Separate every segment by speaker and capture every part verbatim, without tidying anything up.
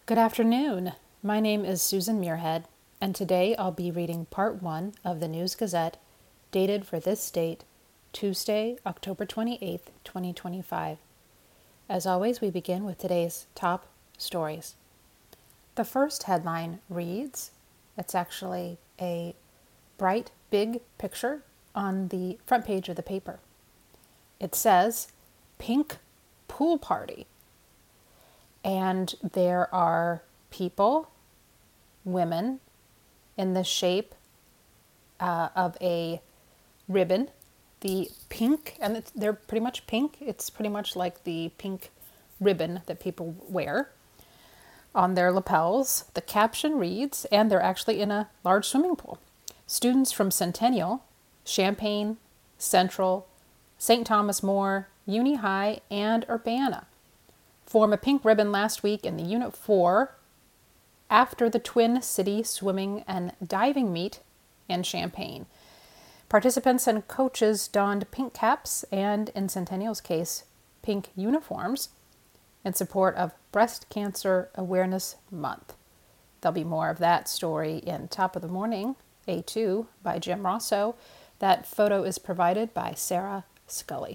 Speaker 1: Good afternoon. My name is Susan Muirhead, and today I'll be reading part one of the News Gazette, dated for this date, Tuesday, October twenty-eighth, twenty twenty-five. As always, we begin with today's top stories. The first headline reads, it's actually a bright, big picture on the front page of the paper. It says, Pink Pool Party. And there are people, women, in the shape uh, of a ribbon. The pink, and it's, they're pretty much pink. It's pretty much like the pink ribbon that people wear on their lapels. The caption reads, and they're actually in a large swimming pool. Students from Centennial, Champaign, Central, Saint Thomas More, Uni High, and Urbana form a pink ribbon last week in the Unit four after the Twin City Swimming and Diving Meet in Champaign. Participants and coaches donned pink caps and, in Centennial's case, pink uniforms in support of Breast Cancer Awareness Month. There'll be more of that story in Top of the Morning, A two, by Jim Rosso. That photo is provided by Sarah Scully.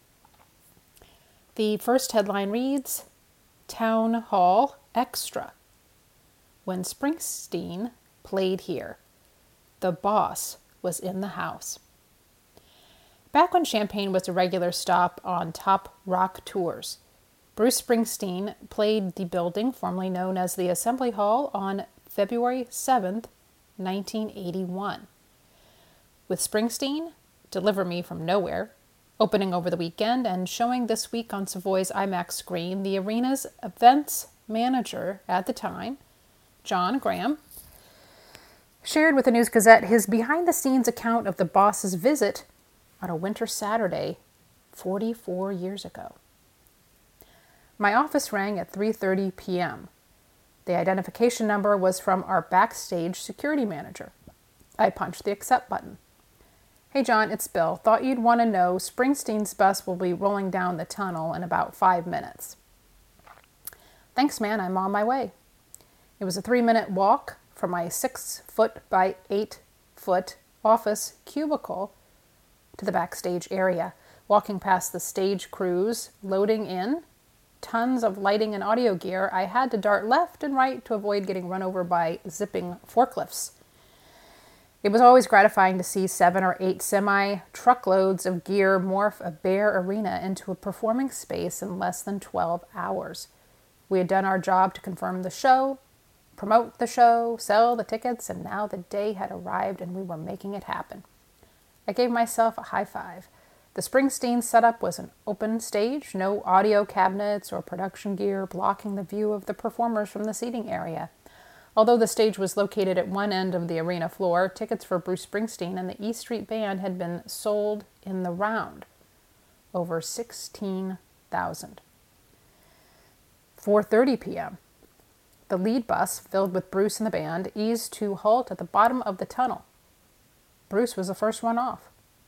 Speaker 1: The first headline reads, Town Hall Extra. When Springsteen played here, the boss was in the house. Back when Champaign was a regular stop on top rock tours, Bruce Springsteen played the building formerly known as the Assembly Hall on February seventh, nineteen eighty-one. With Springsteen, Deliver Me from Nowhere, opening over the weekend and showing this week on Savoy's IMAX screen, the arena's events manager at the time, John Graham, shared with the News Gazette his behind-the-scenes account of the boss's visit on a winter Saturday forty-four years ago. My office rang at three thirty p.m. The identification number was from our backstage security manager. I punched the accept button. Hey John, it's Bill. Thought you'd want to know Springsteen's bus will be rolling down the tunnel in about five minutes. Thanks, man. I'm on my way. It was a three-minute walk from my six-foot by eight-foot office cubicle to the backstage area, walking past the stage crews, loading in tons of lighting and audio gear. I had to dart left and right to avoid getting run over by zipping forklifts. It was always gratifying to see seven or eight semi-truckloads of gear morph a bare arena into a performing space in less than twelve hours. We had done our job to confirm the show, promote the show, sell the tickets, and now the day had arrived and we were making it happen. I gave myself a high five. The Springsteen setup was an open stage, no audio cabinets or production gear blocking the view of the performers from the seating area. Although the stage was located at one end of the arena floor, tickets for Bruce Springsteen and the E Street Band had been sold in the round. Over sixteen thousand. four thirty p.m. The lead bus, filled with Bruce and the band, eased to halt at the bottom of the tunnel. Bruce was the first one off.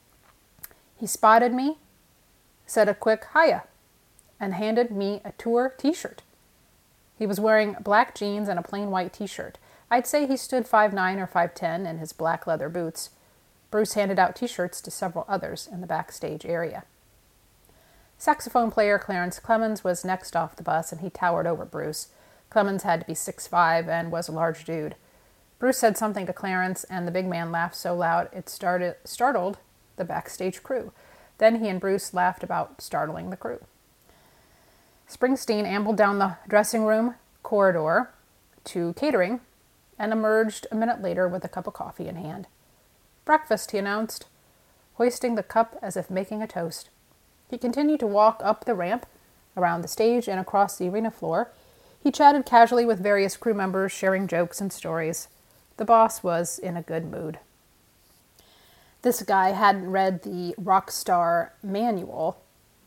Speaker 1: He spotted me, said a quick hiya, and handed me a tour t-shirt. He was wearing black jeans and a plain white t-shirt. I'd say he stood five nine or five ten in his black leather boots. Bruce handed out t-shirts to several others in the backstage area. Saxophone player Clarence Clemons was next off the bus, and he towered over Bruce. Clemons had to be six five and was a large dude. Bruce said something to Clarence, and the big man laughed so loud it started, startled the backstage crew. Then he and Bruce laughed about startling the crew. Springsteen ambled down the dressing room corridor to catering and emerged a minute later with a cup of coffee in hand. Breakfast, he announced, hoisting the cup as if making a toast. He continued to walk up the ramp, around the stage, and across the arena floor. He chatted casually with various crew members, sharing jokes and stories. The boss was in a good mood. This guy hadn't read the Rockstar Manual,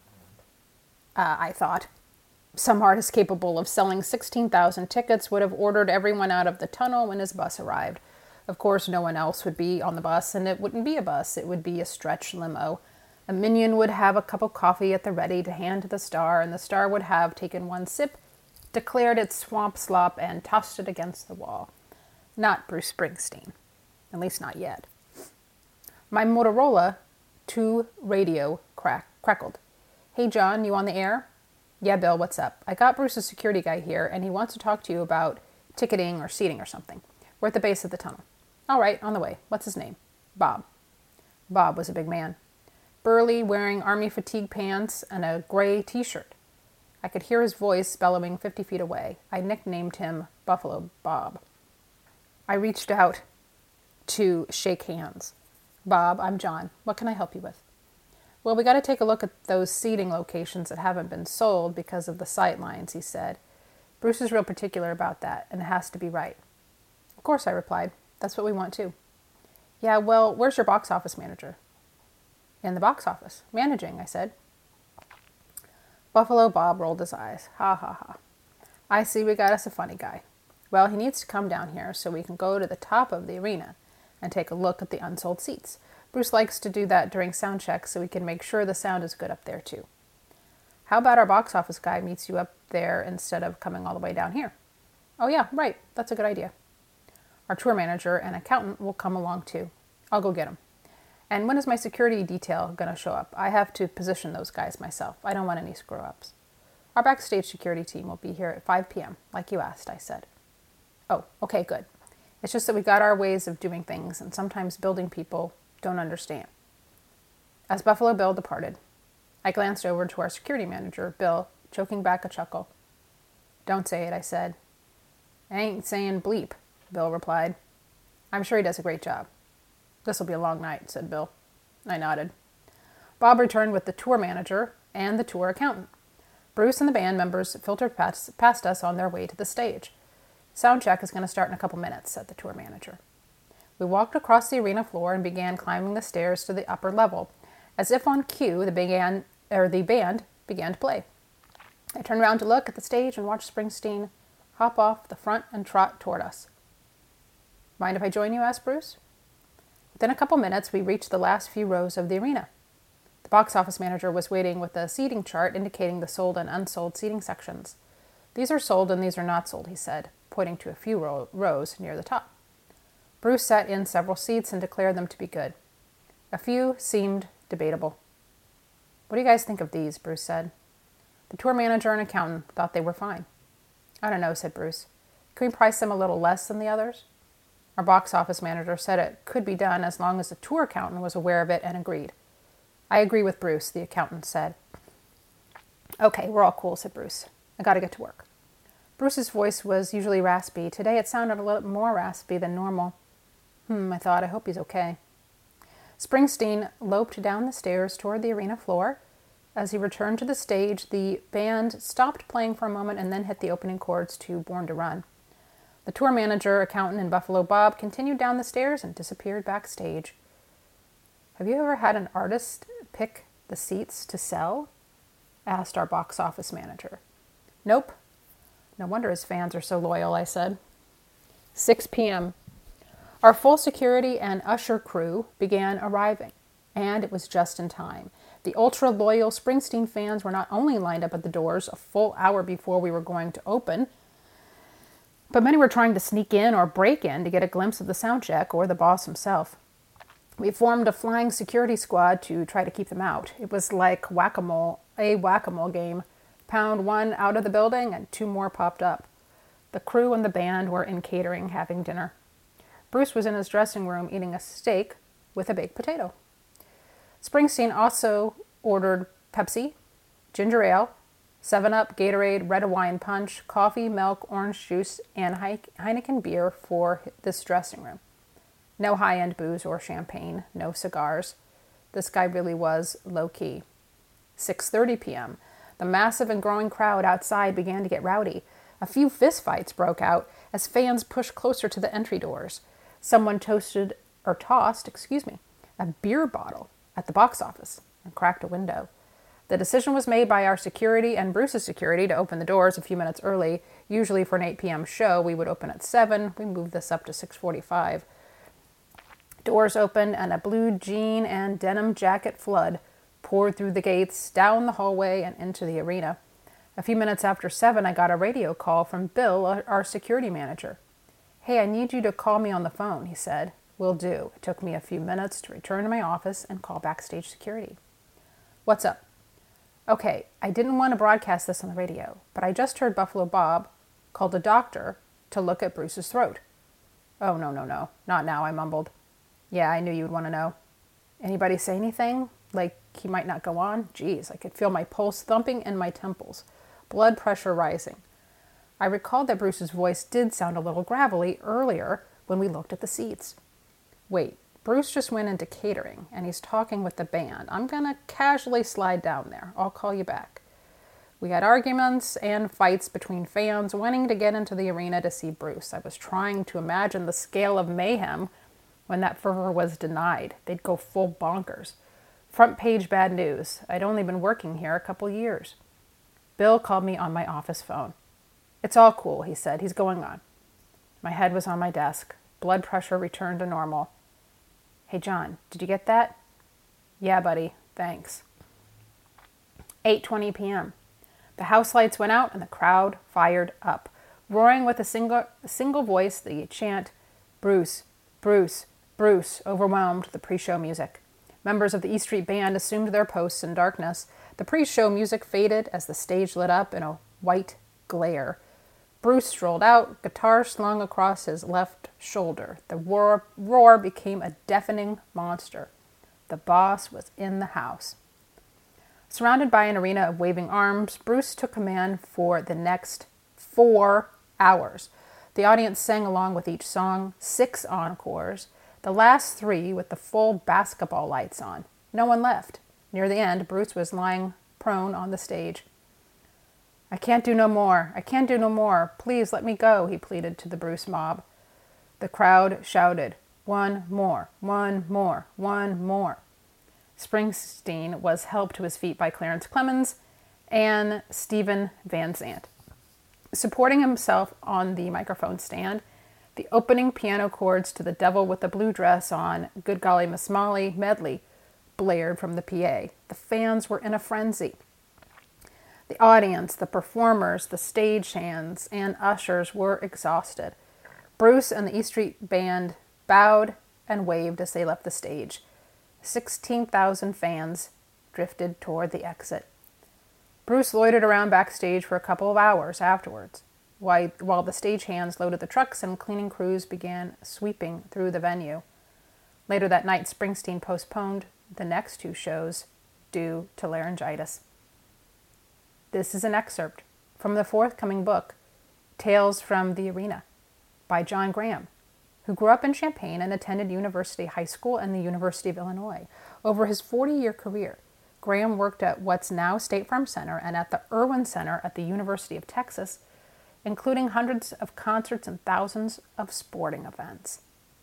Speaker 1: uh, I thought. Some artist capable of selling sixteen thousand tickets would have ordered everyone out of the tunnel when his bus arrived. Of course, no one else would be on the bus, and it wouldn't be a bus. It would be a stretch limo. A minion would have a cup of coffee at the ready to hand to the star, and the star would have taken one sip, declared its swamp slop, and tossed it against the wall. Not Bruce Springsteen. At least not yet. My Motorola two radio crack, crackled. Hey, John, you on the air? Yeah, Bill, what's up? I got Bruce's security guy here, and he wants to talk to you about ticketing or seating or something. We're at the base of the tunnel. All right, on the way. What's his name? Bob. Bob was a big man. Burly, wearing army fatigue pants and a gray t-shirt. I could hear his voice bellowing fifty feet away. I nicknamed him Buffalo Bob. I reached out to shake hands. Bob, I'm John. What can I help you with? Well, we got to take a look at those seating locations that haven't been sold because of the sight lines, he said. Bruce is real particular about that, and it has to be right. Of course, I replied. That's what we want too. Yeah, well, where's your box office manager? In the box office. Managing, I said. Buffalo Bob rolled his eyes. Ha ha ha. I see we got us a funny guy. Well, he needs to come down here so we can go to the top of the arena and take a look at the unsold seats. Bruce likes to do that during sound checks so we can make sure the sound is good up there too. How about our box office guy meets you up there instead of coming all the way down here? Oh yeah, right. That's a good idea. Our tour manager and accountant will come along too. I'll go get him. And when is my security detail going to show up? I have to position those guys myself. I don't want any screw-ups. Our backstage security team will be here at five p.m., like you asked, I said. Oh, okay, good. It's just that we got our ways of doing things, and sometimes building people don't understand. As Buffalo Bill departed, I glanced over to our security manager, Bill, choking back a chuckle. Don't say it, I said. I ain't saying bleep, Bill replied. I'm sure he does a great job. This'll be a long night, said Bill. I nodded. Bob returned with the tour manager and the tour accountant. Bruce and the band members filtered past, past us on their way to the stage. Sound check is going to start in a couple minutes, said the tour manager. We walked across the arena floor and began climbing the stairs to the upper level. As if on cue, the, began, or the band began to play. I turned around to look at the stage and watched Springsteen hop off the front and trot toward us. Mind if I join you? Asked Bruce. Within a couple minutes, we reached the last few rows of the arena. The box office manager was waiting with a seating chart indicating the sold and unsold seating sections. These are sold and these are not sold, he said, pointing to a few row- rows near the top. Bruce sat in several seats and declared them to be good. A few seemed debatable. What do you guys think of these? Bruce said. The tour manager and accountant thought they were fine. I don't know, said Bruce. Can we price them a little less than the others? Our box office manager said it could be done as long as the tour accountant was aware of it and agreed. I agree with Bruce, the accountant said. Okay, we're all cool, said Bruce. I gotta get to work. Bruce's voice was usually raspy. Today it sounded a little more raspy than normal. Hmm, I thought, I hope he's okay. Springsteen loped down the stairs toward the arena floor. As he returned to the stage, the band stopped playing for a moment and then hit the opening chords to Born to Run. The tour manager, accountant, and Buffalo Bob continued down the stairs and disappeared backstage. Have you ever had an artist pick the seats to sell? Asked our box office manager. Nope. No wonder his fans are so loyal, I said. six p.m. Our full security and usher crew began arriving, and it was just in time. The ultra-loyal Springsteen fans were not only lined up at the doors a full hour before we were going to open, but many were trying to sneak in or break in to get a glimpse of the sound check or the boss himself. We formed a flying security squad to try to keep them out. It was like whack-a-mole, a whack-a-mole game. Pound one out of the building and two more popped up. The crew and the band were in catering, having dinner. Bruce was in his dressing room eating a steak with a baked potato. Springsteen also ordered Pepsi, ginger ale, seven up, Gatorade, red wine punch, coffee, milk, orange juice, and Heineken beer for this dressing room. No high-end booze or champagne, no cigars. This guy really was low-key. six thirty p.m. The massive and growing crowd outside began to get rowdy. A few fistfights broke out as fans pushed closer to the entry doors. Someone toasted, or tossed, excuse me, a beer bottle at the box office and cracked a window. The decision was made by our security and Bruce's security to open the doors a few minutes early. Usually for an eight p.m. show, we would open at seven. We moved this up to six forty-five. Doors opened and a blue jean and denim jacket flood poured through the gates, down the hallway, and into the arena. A few minutes after seven, I got a radio call from Bill, our security manager. "Hey, I need you to call me on the phone," he said. "Will do." It took me a few minutes to return to my office and call backstage security. "What's up?" "Okay, I didn't want to broadcast this on the radio, but I just heard Buffalo Bob called a doctor to look at Bruce's throat." "Oh, no, no, no. Not now," I mumbled. "Yeah, I knew you'd want to know." "Anybody say anything? Like he might not go on?" Geez, I could feel my pulse thumping in my temples, blood pressure rising. I recalled that Bruce's voice did sound a little gravelly earlier when we looked at the seats. Wait, Bruce just went into catering, and he's talking with the band. I'm going to casually slide down there. I'll call you back. We had arguments and fights between fans wanting to get into the arena to see Bruce. I was trying to imagine the scale of mayhem when that fervor was denied. They'd go full bonkers. Front page bad news. I'd only been working here a couple years. Bill called me on my office phone. "It's all cool," he said. "He's going on." My head was on my desk. Blood pressure returned to normal. "Hey, John, did you get that?" "Yeah, buddy. Thanks." eight twenty p.m. The house lights went out and the crowd fired up, roaring with a single, a single voice. The chant, "Bruce, Bruce, Bruce," overwhelmed the pre-show music. Members of the E Street Band assumed their posts in darkness. The pre-show music faded as the stage lit up in a white glare. Bruce strolled out, guitar slung across his left shoulder. The roar, roar became a deafening monster. The boss was in the house. Surrounded by an arena of waving arms, Bruce took command for the next four hours. The audience sang along with each song, six encores, the last three with the full basketball lights on. No one left. Near the end, Bruce was lying prone on the stage. "I can't do no more. I can't do no more. Please let me go," he pleaded to the Bruce mob. The crowd shouted, "One more, one more, one more." Springsteen was helped to his feet by Clarence Clemons and Steven Van Zandt. Supporting himself on the microphone stand, the opening piano chords to The Devil with the Blue Dress on Good Golly Miss Molly medley blared from the P A. The fans were in a frenzy. The audience, the performers, the stagehands, and ushers were exhausted. Bruce and the E Street Band bowed and waved as they left the stage. sixteen thousand fans drifted toward the exit. Bruce loitered around backstage for a couple of hours afterwards, while the stagehands loaded the trucks and cleaning crews began sweeping through the venue. Later that night, Springsteen postponed the next two shows due to laryngitis. This is an excerpt from the forthcoming book, Tales from the Arena, by John Graham, who grew up in Champaign and attended University High School and the University of Illinois. Over his forty-year career, Graham worked at what's now State Farm Center and at the Irwin Center at the University of Texas, including hundreds of concerts and thousands of sporting events.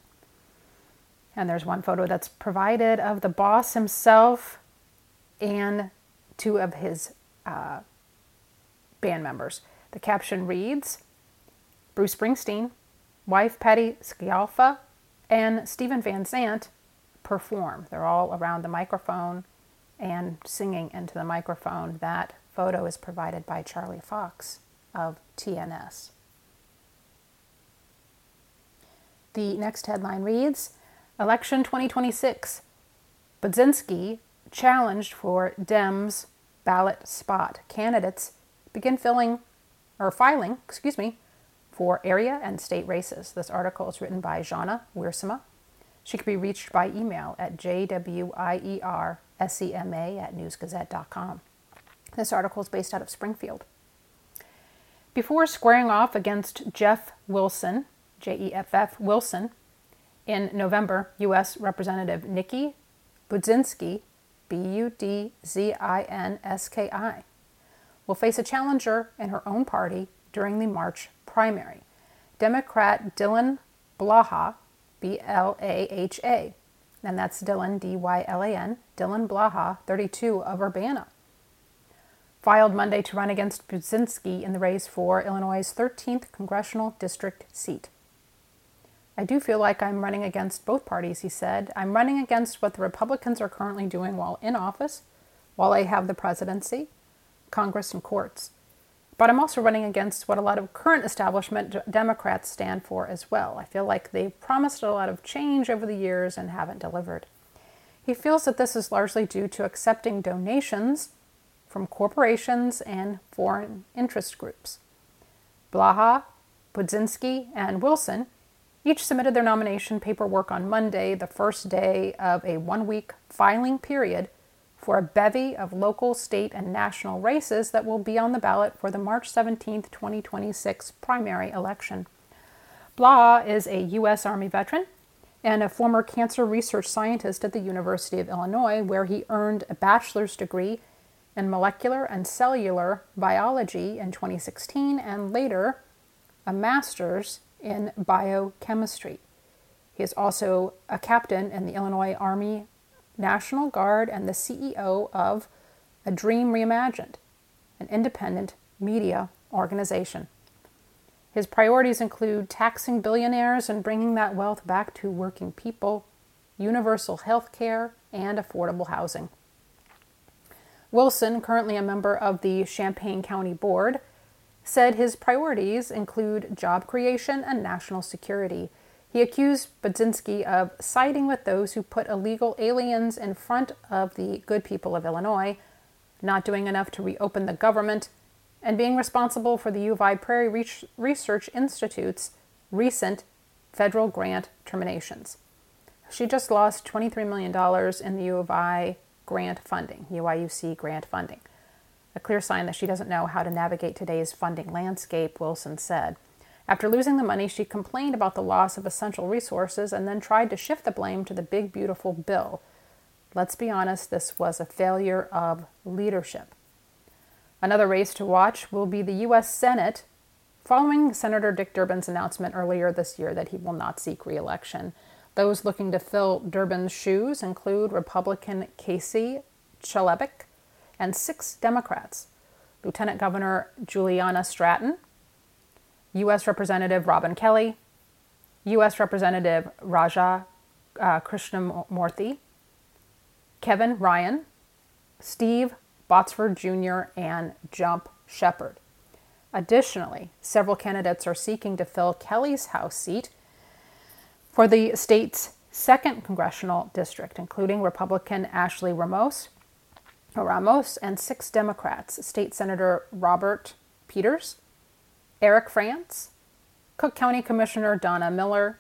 Speaker 1: And there's one photo that's provided of the boss himself and two of his uh, band members. The caption reads, Bruce Springsteen, wife Patty Scialfa, and Steven Van Zandt perform. They're all around the microphone and singing into the microphone. That photo is provided by Charlie Fox of T N S. The next headline reads, Election twenty twenty-six. Budzinski challenged for Dems ballot spot. Candidates begin filling or filing, excuse me, for area and state races. This article is written by Jana Wiersema. She can be reached by email at j w i e r s e m a at news gazette dot com. This article is based out of Springfield. Before squaring off against Jeff Wilson, J E F F Wilson, in November, U S Representative Nikki Budzinski, B U D Z I N S K I, will face a challenger in her own party during the March primary, Democrat Dylan Blaha, B L A H A, and that's Dylan, D Y L A N, Dylan Blaha, thirty-two, of Urbana, filed Monday to run against Budzinski in the race for Illinois' thirteenth congressional district seat. I do feel like I'm running against both parties, he said. I'm running against what the Republicans are currently doing while in office, while they have the presidency, Congress, and courts. But I'm also running against what a lot of current establishment Democrats stand for as well. I feel like they've promised a lot of change over the years and haven't delivered. He feels that this is largely due to accepting donations from corporations and foreign interest groups. Blaha, Budzinski, and Wilson each submitted their nomination paperwork on Monday, the first day of a one-week filing period for a bevy of local, state, and national races that will be on the ballot for the March seventeenth, twenty twenty-six primary election. Blaha is a U S Army veteran and a former cancer research scientist at the University of Illinois, where he earned a bachelor's degree in molecular and cellular biology in twenty sixteen and later a master's in biochemistry. He is also a captain in the Illinois Army National Guard and the C E O of A Dream Reimagined, an independent media organization. His priorities include taxing billionaires and bringing that wealth back to working people, universal health care, and affordable housing. Wilson, currently a member of the Champaign County Board, said his priorities include job creation and national security. He accused Budzinski of siding with those who put illegal aliens in front of the good people of Illinois, not doing enough to reopen the government, and being responsible for the U of I Prairie Research Institute's recent federal grant terminations. She just lost twenty-three million dollars in the U of I grant funding, U I U C grant funding. A clear sign that she doesn't know how to navigate today's funding landscape, Wilson said. After losing the money, she complained about the loss of essential resources and then tried to shift the blame to the big, beautiful bill. Let's be honest, this was a failure of leadership. Another race to watch will be the U S Senate, following Senator Dick Durbin's announcement earlier this year that he will not seek re-election. Those looking to fill Durbin's shoes include Republican Casey Chalebik and six Democrats: Lieutenant Governor Juliana Stratton, U S Representative Robin Kelly, U S Representative Raja uh, Krishnamurthy, Kevin Ryan, Steve Botsford Junior, and Jump Shepard. Additionally, several candidates are seeking to fill Kelly's House seat for the state's second congressional district, including Republican Ashley Ramos, Ramos and six Democrats: State Senator Robert Peters, Eric France, Cook County Commissioner Donna Miller,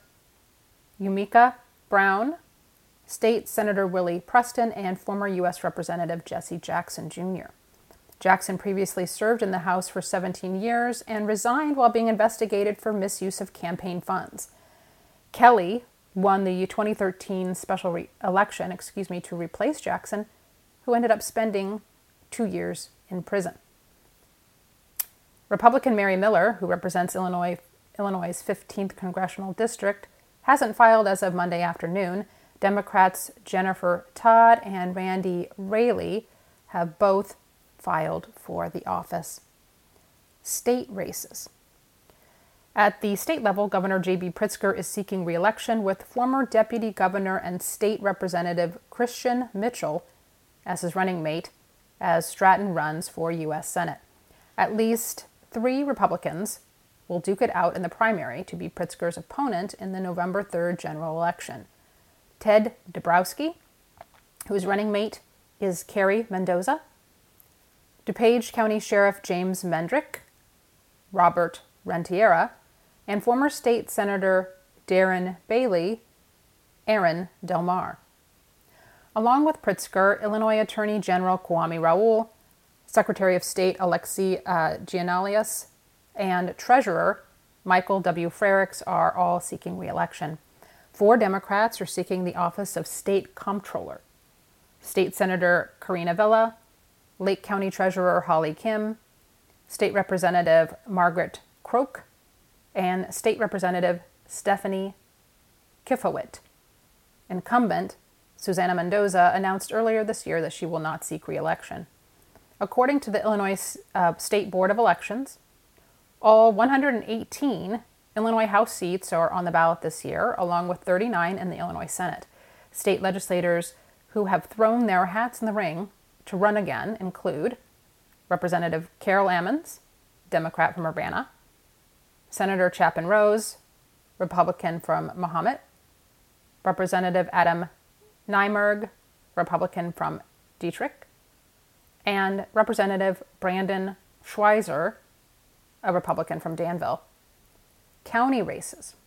Speaker 1: Yumika Brown, State Senator Willie Preston, and former U S Representative Jesse Jackson Junior Jackson previously served in the House for seventeen years and resigned while being investigated for misuse of campaign funds. Kelly won the twenty thirteen special re- election, excuse me, to replace Jackson, who ended up spending two years in prison. Republican Mary Miller, who represents Illinois, Illinois' fifteenth congressional district, hasn't filed as of Monday afternoon. Democrats Jennifer Todd and Randy Raley have both filed for the office. State races. At the state level, Governor J B Pritzker is seeking re-election with former Deputy Governor and State Representative Christian Mitchell as his running mate as Stratton runs for U S Senate. At least three Republicans will duke it out in the primary to be Pritzker's opponent in the November third general election. Ted Dabrowski, whose running mate is Kerry Mendoza, DuPage County Sheriff James Mendrick, Robert Rentiera, and former state Senator Darren Bailey, Aaron Del Mar. Along with Pritzker, Illinois Attorney General Kwame Raoul, Secretary of State Alexei uh, Giannoulias, and Treasurer Michael W. Frerichs are all seeking re-election. Four Democrats are seeking the office of State Comptroller: State Senator Karina Villa, Lake County Treasurer Holly Kim, State Representative Margaret Croak, and State Representative Stephanie Kifowit. Incumbent Susana Mendoza announced earlier this year that she will not seek re-election. According to the Illinois uh, State Board of Elections, all one hundred eighteen Illinois House seats are on the ballot this year, along with thirty-nine in the Illinois Senate. State legislators who have thrown their hats in the ring to run again include Representative Carol Ammons, Democrat from Urbana, Senator Chapin Rose, Republican from Mahomet, Representative Adam Nymerg, Republican from Dietrich, and Representative Brandon Schweizer, a Republican from Danville. County races.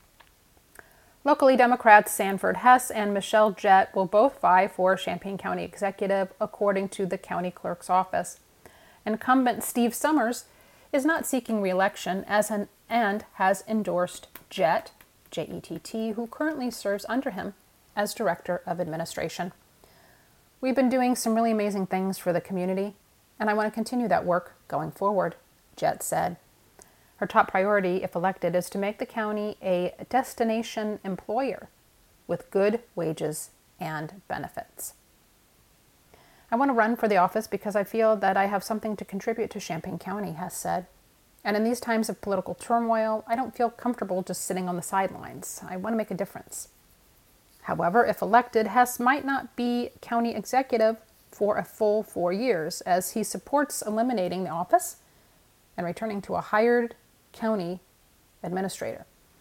Speaker 1: Locally, Democrats Sanford Hess and Michelle Jett will both vie for Champaign County Executive, according to the county clerk's office. Incumbent Steve Summers is not seeking re-election as an, and has endorsed Jett, J E T T, who currently serves under him as Director of Administration. We've been doing some really amazing things for the community, and I want to continue that work going forward, Jett said. Her top priority, if elected, is to make the county a destination employer with good wages and benefits. I want to run for the office because I feel that I have something to contribute to Champaign County, Hess said. And in these times of political turmoil, I don't feel comfortable just sitting on the sidelines. I want to make a difference. However, if elected, Hess might not be county executive for a full four years, as he supports eliminating the office and returning to a hired county administrator.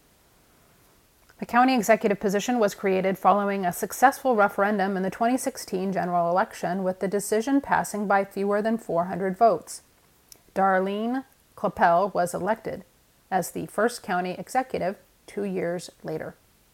Speaker 1: The county executive position was created following a successful referendum in the twenty sixteen general election, with the decision passing by fewer than four hundred votes. Darlene Kloppel was elected as the first county executive two years later.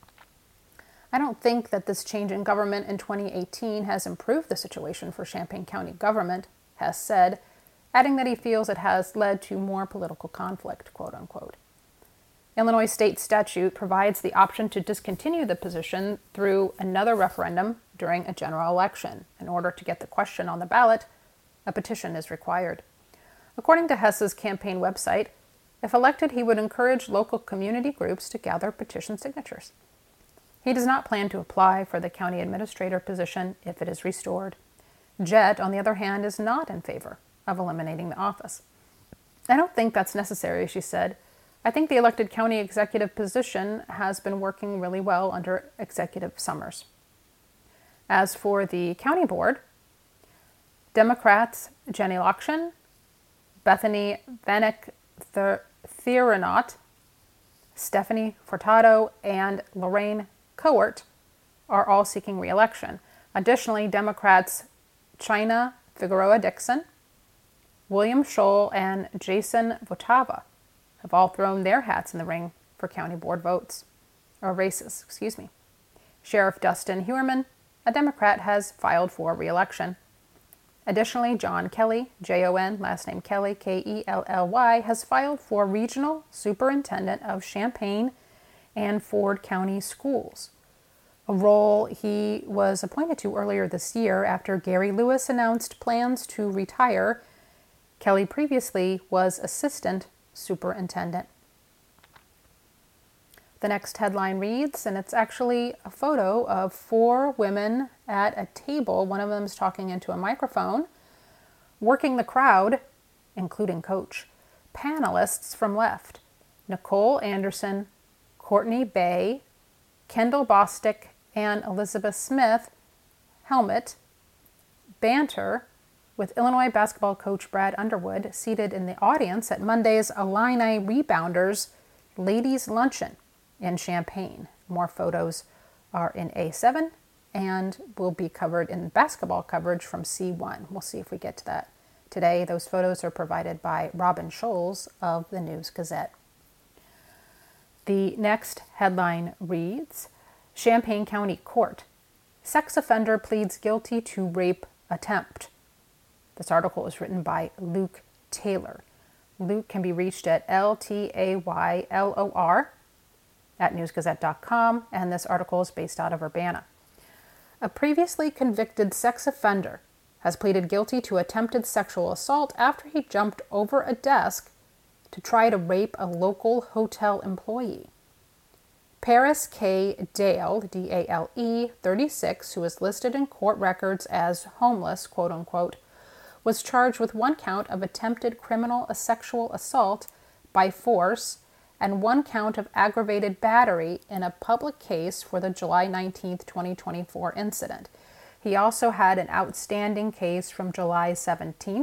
Speaker 1: I don't think that this change in government in twenty eighteen has improved the situation for Champaign County government, Hess said, adding that he feels it has led to more political conflict, quote unquote. Illinois state statute provides the option to discontinue the position through another referendum during a general election. In order to get the question on the ballot, a petition is required. According to Hess's campaign website, if elected, he would encourage local community groups to gather petition signatures. He does not plan to apply for the county administrator position if it is restored. Jett, on the other hand, is not in favor of eliminating the office. I don't think that's necessary, she said. I think the elected county executive position has been working really well under Executive Summers. As for the county board, Democrats Jenny Lokshin, Bethany Vanek Theranot, Stephanie Furtado, and Lorraine Coert are all seeking re-election. Additionally, Democrats China Figueroa Dixon, William Scholl, and Jason Votava have all thrown their hats in the ring for county board votes, or races, excuse me. Sheriff Dustin Hewerman, a Democrat, has filed for re-election. Additionally, John Kelly, J O N, last name Kelly, K E L L Y, has filed for Regional Superintendent of Champaign and Ford County Schools, a role he was appointed to earlier this year after Gary Lewis announced plans to retire. Kelly previously was Assistant Superintendent. The next headline reads, and it's actually a photo of four women at a table. One of them is talking into a microphone, working the crowd, including Coach. Panelists from left: Nicole Anderson, Courtney Bay, Kendall Bostick, and Elizabeth Smith. Helmet banter with Illinois basketball coach Brad Underwood seated in the audience at Monday's Illini Rebounders Ladies Luncheon in Champaign. More photos are in A seven and will be covered in basketball coverage from C one. We'll see if we get to that today. Those photos are provided by Robin Scholes of the News Gazette. The next headline reads, Champaign County Court. Sex offender pleads guilty to rape attempt. This article is written by Luke Taylor. Luke can be reached at L T A Y L O R at news gazette dot com, and this article is based out of Urbana. A previously convicted sex offender has pleaded guilty to attempted sexual assault after he jumped over a desk to try to rape a local hotel employee. Paris K. Dale, D A L E, thirty-six, who is listed in court records as homeless, quote unquote, was charged with one count of attempted criminal sexual assault by force and one count of aggravated battery in a public case for the July nineteenth, twenty twenty-four incident. He also had an outstanding case from July seventeenth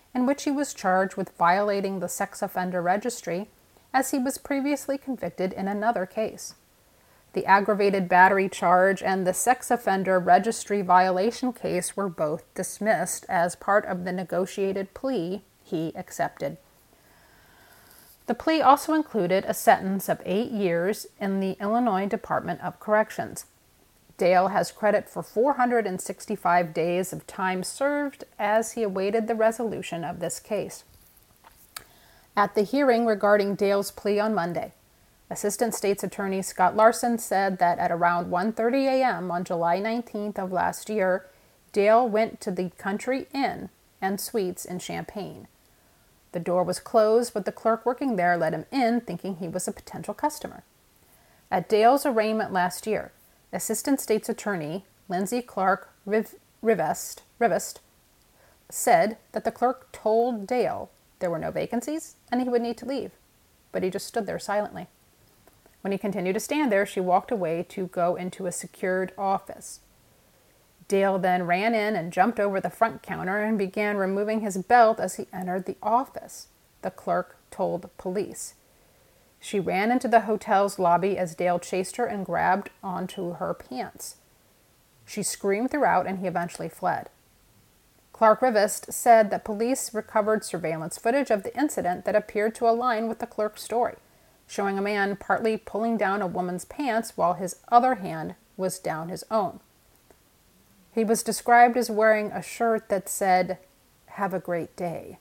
Speaker 1: in which he was charged with violating the sex offender registry, as he was previously convicted in another case. The aggravated battery charge and the sex offender registry violation case were both dismissed as part of the negotiated plea he accepted. The plea also included a sentence of eight years in the Illinois Department of Corrections. Dale has credit for four hundred sixty-five days of time served as he awaited the resolution of this case. At the hearing regarding Dale's plea on Monday, Assistant State's Attorney Scott Larson said that at around one thirty a.m. on July nineteenth of last year, Dale went to the Country Inn and Suites in Champaign. The door was closed, but the clerk working there let him in, thinking he was a potential customer. At Dale's arraignment last year, Assistant State's Attorney Lindsay Clark Riv- Rivest, Rivest said that the clerk told Dale there were no vacancies and he would need to leave, but he just stood there silently. When he continued to stand there, she walked away to go into a secured office. Dale then ran in and jumped over the front counter and began removing his belt as he entered the office, the clerk told police. She ran into the hotel's lobby as Dale chased her and grabbed onto her pants. She screamed throughout and he eventually fled. Clark Rivest said that police recovered surveillance footage of the incident that appeared to align with the clerk's story, showing a man partly pulling down a woman's pants while his other hand was down his own. He was described as wearing a shirt that said, "Have a great day."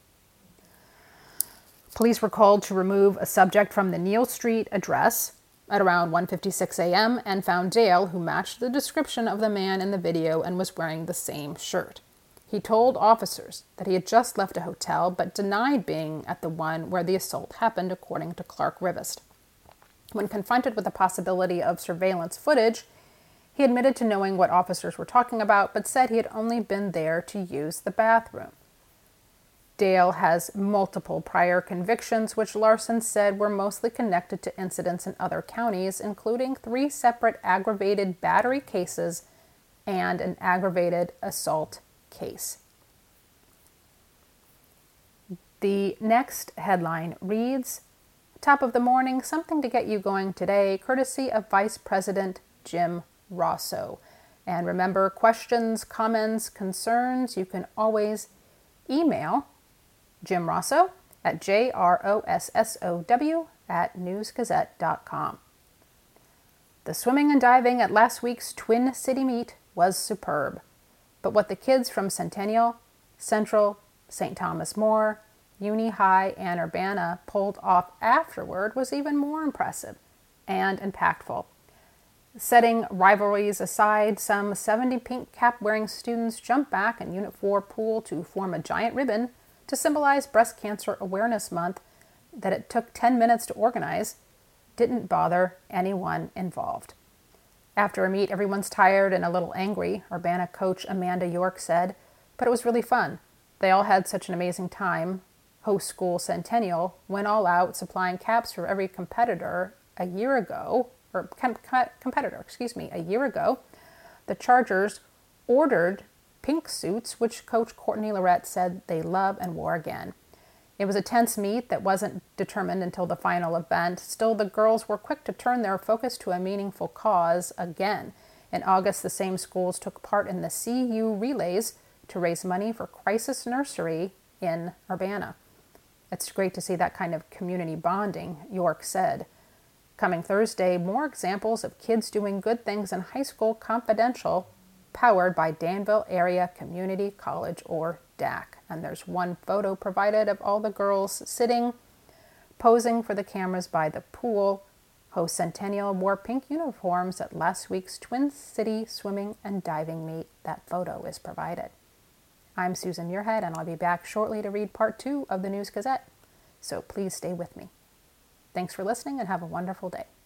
Speaker 1: Police were called to remove a subject from the Neal Street address at around one fifty-six a.m. and found Dale, who matched the description of the man in the video and was wearing the same shirt. He told officers that he had just left a hotel, but denied being at the one where the assault happened, according to Clark Rivest. When confronted with the possibility of surveillance footage, he admitted to knowing what officers were talking about, but said he had only been there to use the bathroom. Dale has multiple prior convictions, which Larson said were mostly connected to incidents in other counties, including three separate aggravated battery cases and an aggravated assault case. The next headline reads, "Top of the morning, something to get you going today, courtesy of Vice President Jim Rosso." And remember, questions, comments, concerns, you can always email Jim Rosso at J R O S S O W at news gazette dot com. The swimming and diving at last week's Twin City meet was superb. But what the kids from Centennial, Central, Saint Thomas More, Uni High, and Urbana pulled off afterward was even more impressive and impactful. Setting rivalries aside, some seventy pink cap-wearing students jumped back in Unit four pool to form a giant ribbon to symbolize Breast Cancer Awareness Month that it took ten minutes to organize didn't bother anyone involved. After a meet, everyone's tired and a little angry, Urbana coach Amanda York said, but it was really fun. They all had such an amazing time. Host school Centennial went all out, supplying caps for every competitor a year ago, or com- com- competitor, excuse me, a year ago. The Chargers ordered pink suits, which Coach Courtney Lorette said they love and wore again. It was a tense meet that wasn't determined until the final event. Still, the girls were quick to turn their focus to a meaningful cause again. In August, the same schools took part in the C U Relays to raise money for Crisis Nursery in Urbana. It's great to see that kind of community bonding, York said. Coming Thursday, more examples of kids doing good things in high school confidential, powered by Danville Area Community College, or D A C. And there's one photo provided of all the girls sitting, posing for the cameras by the pool. Host Centennial wore pink uniforms at last week's Twin City swimming and diving meet. That photo is provided. I'm Susan Muirhead, and I'll be back shortly to read part two of the News Gazette. So please stay with me. Thanks for listening and have a wonderful day.